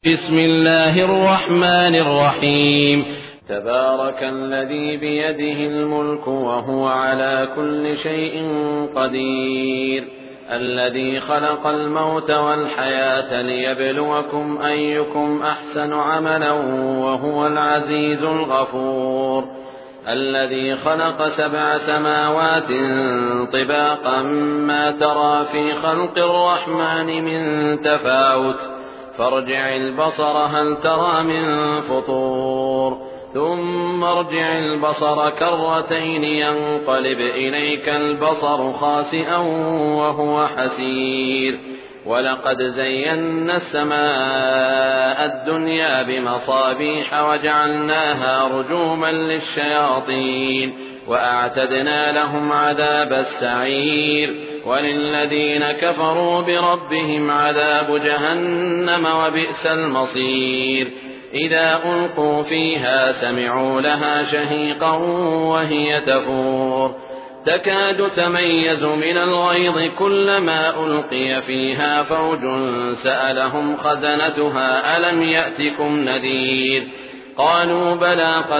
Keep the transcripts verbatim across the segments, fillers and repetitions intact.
بسم الله الرحمن الرحيم. تبارك الذي بيده الملك وهو على كل شيء قدير، الذي خلق الموت والحياة ليبلوكم أيكم أحسن عملا وهو العزيز الغفور، الذي خلق سبع سماوات طباقا ما ترى في خلق الرحمن من تفاوت، فارجع البصر هل ترى من فطور، ثم ارجع البصر كرتين ينقلب إليك البصر خاسئا وهو حسير، ولقد زينا السماء الدنيا بمصابيح وجعلناها رجوما للشياطين وأعتدنا لهم عذاب السعير، وللذين كفروا بربهم عذاب جهنم وبئس المصير. إذا ألقوا فيها سمعوا لها شهيقا وهي تفور، تكاد تميز من الغيظ كلما ألقي فيها فوج سألهم خزنتها ألم يأتكم نذير، قالوا بلى قد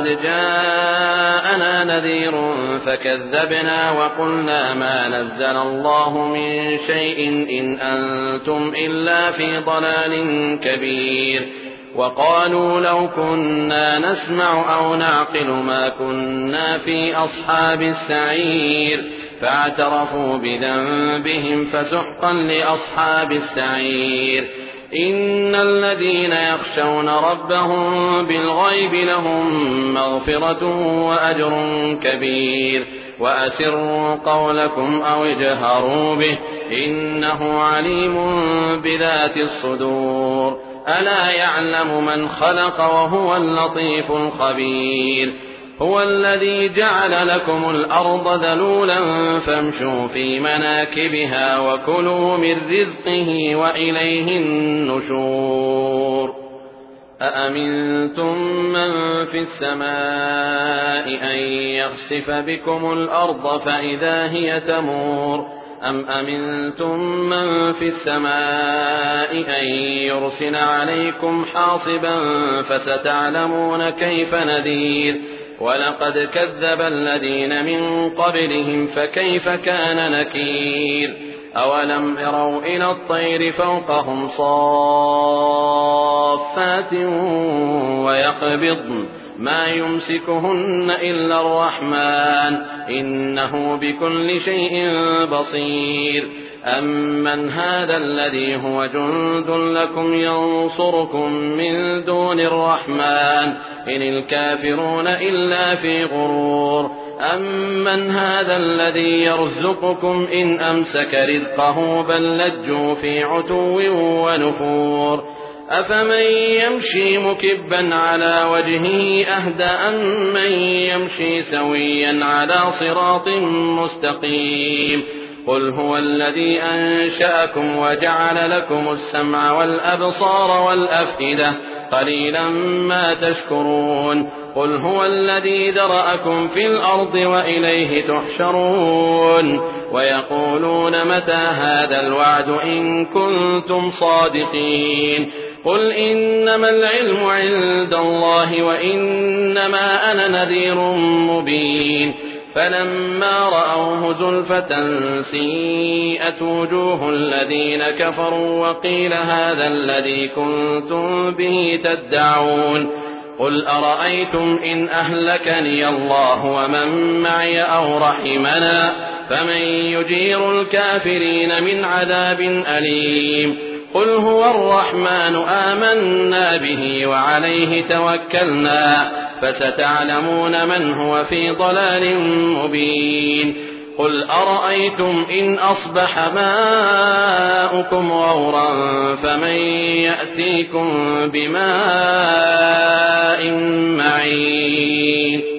جاءنا نذير فكذبنا وقلنا ما نزل الله من شيء إن أنتم إلا في ضلال كبير، وقالوا لو كنا نسمع أو نعقل ما كنا في أصحاب السعير، فاعترفوا بذنبهم فسحقا لأصحاب السعير. إن الذين يخشون ربهم بالغيب لهم مغفرة وأجر كبير، وأسروا قولكم أو اجهروا به إنه عليم بذات الصدور. ألا يعلم من خلق وهو اللطيف الخبير. هو الذي جعل لكم الأرض ذلولا فامشوا في مناكبها وكلوا من رزقه وإليه النشور. أأمنتم من في السماء أن يخسف بكم الأرض فإذا هي تمور، أم أمنتم من في السماء أن يرسل عليكم حاصبا فستعلمون كيف نذير. ولقد كذب الذين من قبلهم فكيف كان نكير. أولم يروا إلى الطير فوقهم صافات ويقبضن ما يمسكهن إلا الرحمن إنه بكل شيء بصير. أمن هذا الذي هو جند لكم ينصركم من دون الرحمن إن الكافرون إلا في غرور. أمن هذا الذي يرزقكم إن أمسك رزقه بل لجوا في عتو ونفور. أفمن يمشي مكبا على وجهه أهدى أم من يمشي سويا على صراط مستقيم. قل هو الذي أنشأكم وجعل لكم السمع والأبصار والأفئدة قليلا ما تشكرون. قل هو الذي ذرأكم في الأرض وإليه تحشرون. ويقولون متى هذا الوعد إن كنتم صادقين. قل إنما العلم عند الله وإنما أنا نذير مبين. فلما رأوه زلفة سيئت وجوه الذين كفروا وقيل هذا الذي كنتم به تدعون. قل أرأيتم إن أهلكني الله ومن معي أو رحمنا فمن يجير الكافرين من عذاب أليم. قل هو الرحمن آمنا به وعليه توكلنا فستعلمون من هو في ضلال مبين. قل أرأيتم إن أصبح ماؤكم غورا فمن يأتيكم بماء معين.